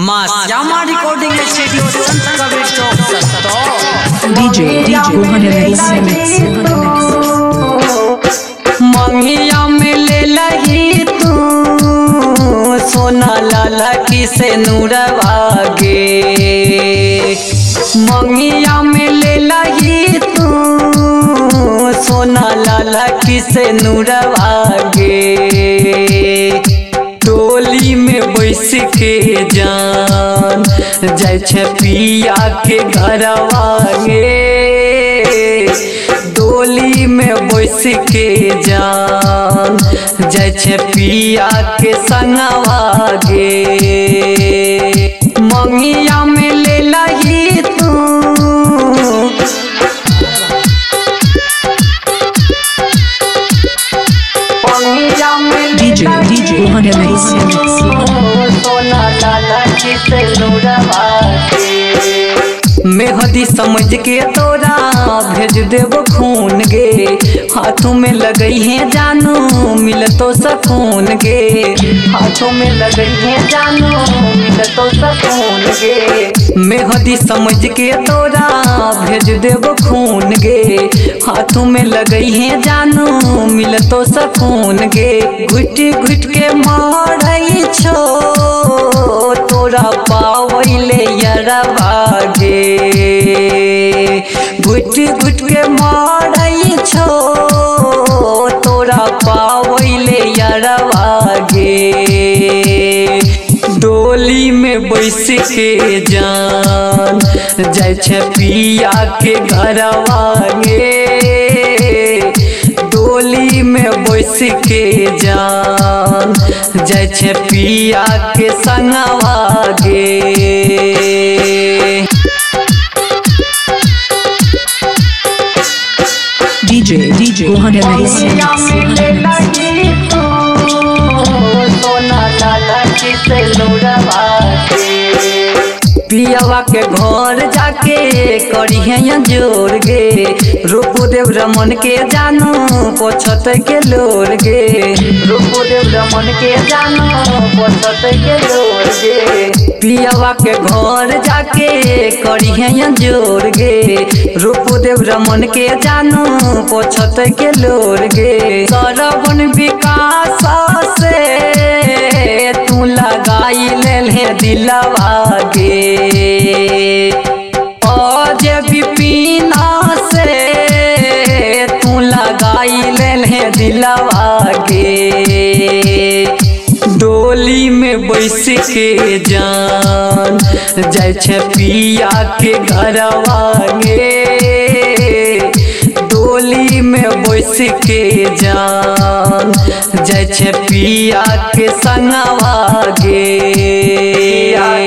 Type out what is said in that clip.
Masjama recording studio Sant Kabir Chowk Sasto DJ Mohan Mix मंगिया में ले लगी तू सोना लाला की से नूरवागे मंगिया में ले लगी तू सोना लाला की से नूरवागे टोली में बैस के जान जाय छे पिया के घरवागे डोली में बैस के जान जाय छे पिया के संगवागे मंगिया में ले लगी तू मंगिया में DJ Mohan Mix सोना लाला की से नूरवागे मेहदी समझ के तोरा भेज देव खून गे हाथों में लगई है जानू मिल तो सकून गे हाथों में लगई है जानू मिल तो सकून गे मेहदी समझ के तोरा भेज देव खून गे हाथों में लगई है जानू मिल तो सकून गे घुट घुट के मारई छो तोरा पावैले यरवागे घुट घुट के मारई छो तोरा पावैले यरवागे डोली में बैस के जान जाय छे पिया के घरवागे डोली में बैस के जान जाय छे पिया के संगवागे DJ Mohan Mix पियावा के घर जाके करिहे जोर गे रूपदेव रमन के जानू पोछत के लोर गे रूपदेव रमन के जानू पोछत के लोर गे पियावा के घर जाके करिहे जोर गे रूपदेव रमन के जानू पोछत के लोर गे सरवन विकास से तू लगाई ले दिलवागे आज विपिना से तू लगाई ले दिलवागे डोली में बैस के जान जाय छे पिया के घरवागे डोली में बैस के जान जाय छे पिया के संगवागे।